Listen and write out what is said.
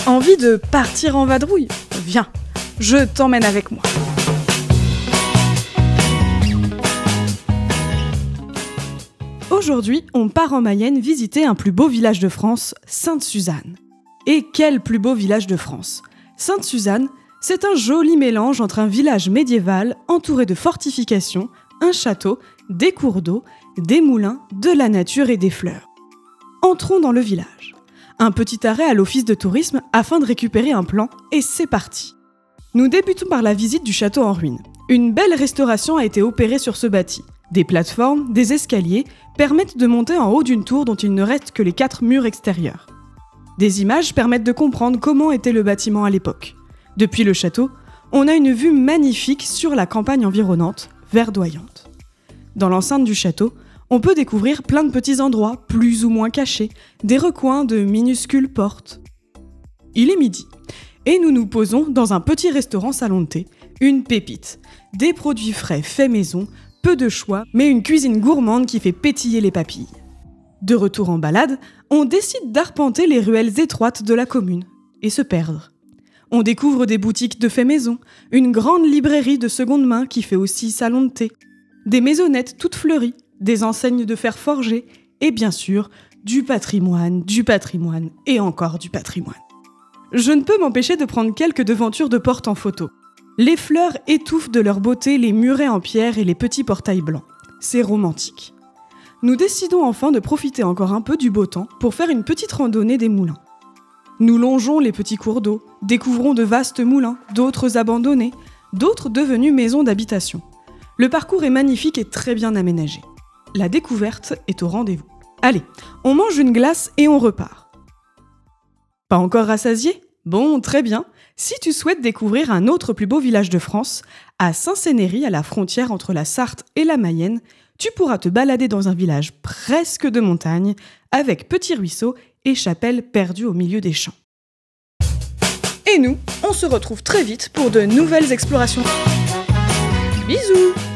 Envie de partir en vadrouille ? Viens, je t'emmène avec moi. Aujourd'hui, on part en Mayenne visiter un plus beau village de France, Sainte-Suzanne. Et quel plus beau village de France ! Sainte-Suzanne, c'est un joli mélange entre un village médiéval entouré de fortifications, un château, des cours d'eau, des moulins, de la nature et des fleurs. Entrons dans le village. Un petit arrêt à l'office de tourisme afin de récupérer un plan et c'est parti. Nous débutons par la visite du château en ruine. Une belle restauration a été opérée sur ce bâti. Des plateformes, des escaliers permettent de monter en haut d'une tour dont il ne reste que les 4 murs extérieurs. Des images permettent de comprendre comment était le bâtiment à l'époque. Depuis le château, on a une vue magnifique sur la campagne environnante, verdoyante. Dans l'enceinte du château, on peut découvrir plein de petits endroits, plus ou moins cachés, des recoins de minuscules portes. Il est midi, et nous nous posons dans un petit restaurant salon de thé, une pépite. Des produits frais faits maison, peu de choix, mais une cuisine gourmande qui fait pétiller les papilles. De retour en balade, on décide d'arpenter les ruelles étroites de la commune, et se perdre. On découvre des boutiques de faits maison, une grande librairie de seconde main qui fait aussi salon de thé, des maisonnettes toutes fleuries, des enseignes de fer forgé et bien sûr, du patrimoine et encore du patrimoine. Je ne peux m'empêcher de prendre quelques devantures de porte en photo. Les fleurs étouffent de leur beauté les murets en pierre et les petits portails blancs. C'est romantique. Nous décidons enfin de profiter encore un peu du beau temps pour faire une petite randonnée des moulins. Nous longeons les petits cours d'eau, découvrons de vastes moulins, d'autres abandonnés, d'autres devenus maisons d'habitation. Le parcours est magnifique et très bien aménagé. La découverte est au rendez-vous. Allez, on mange une glace et on repart. Pas encore rassasié ? Bon, très bien. Si tu souhaites découvrir un autre plus beau village de France, à Saint-Cénéry, à la frontière entre la Sarthe et la Mayenne, tu pourras te balader dans un village presque de montagne, avec petits ruisseaux et chapelles perdues au milieu des champs. Et nous, on se retrouve très vite pour de nouvelles explorations. Bisous!